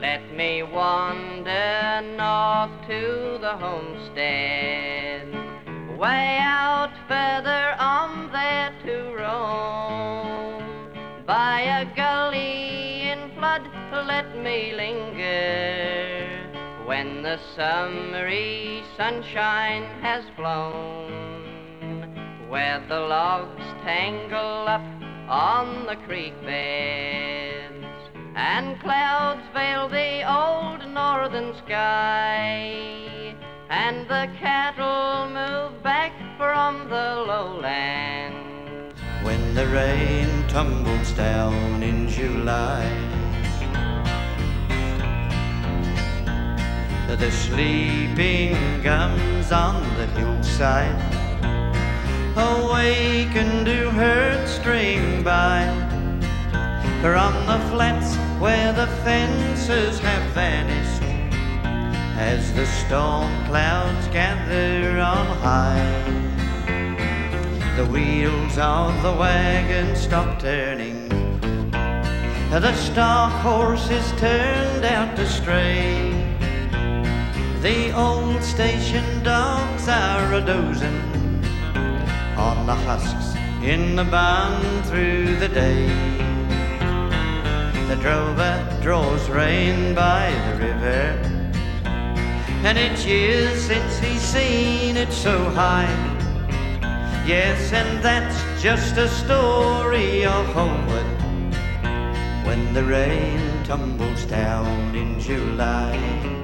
Let me wander north to the homestead, way out further on there to roam. By a gully in flood let me linger, when the summery sunshine has flown, where the logs tangle up on the creek beds, and clouds veil the old northern sky, and the cattle move back from the lowlands. When the rain tumbles down in July, the sleeping gums on the hillside awaken to herd string by, from the flats where the fences have vanished, as the storm clouds gather on high. The wheels of the wagon stop turning, the stock horse is turned out to stray, the old station dogs are a-dozing on the husks in the barn through the day. The drover draws rein by the river, and it's years since he's seen it so high. Yes, and that's just a story of homeward, when the rain tumbles down in July.